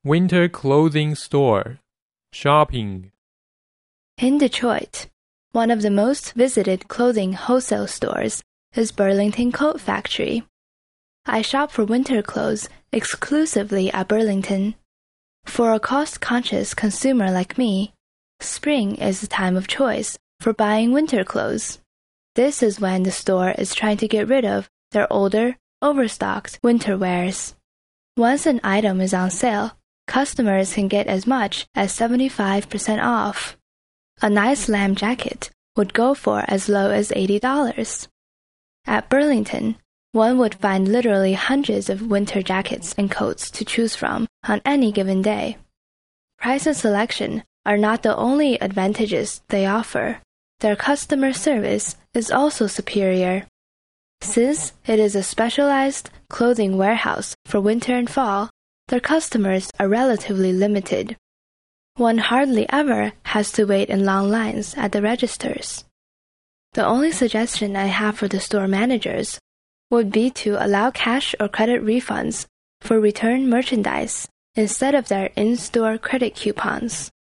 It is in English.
Winter clothing store. Shopping. In Detroit, one of the most visited clothing wholesale stores is Burlington Coat Factory. I shop for winter clothes exclusively at Burlington. For a cost-conscious consumer like me, spring is the time of choice for buying winter clothes. This is when the store is trying to get rid of their older, overstocked winter wears. Once an item is on sale, customers can get as much as 75% off. A nice lamb jacket would go for as low as $80. At Burlington, one would find literally hundreds of winter jackets and coats to choose from on any given day. Price and selection are not the only advantages they offer. Their customer service is also superior. Since it is a specialized clothing warehouse for winter and fall, their customers are relatively limited. One hardly ever has to wait in long lines at the registers. The only suggestion I have for the store managers would be to allow cash or credit refunds for returned merchandise instead of their in-store credit coupons.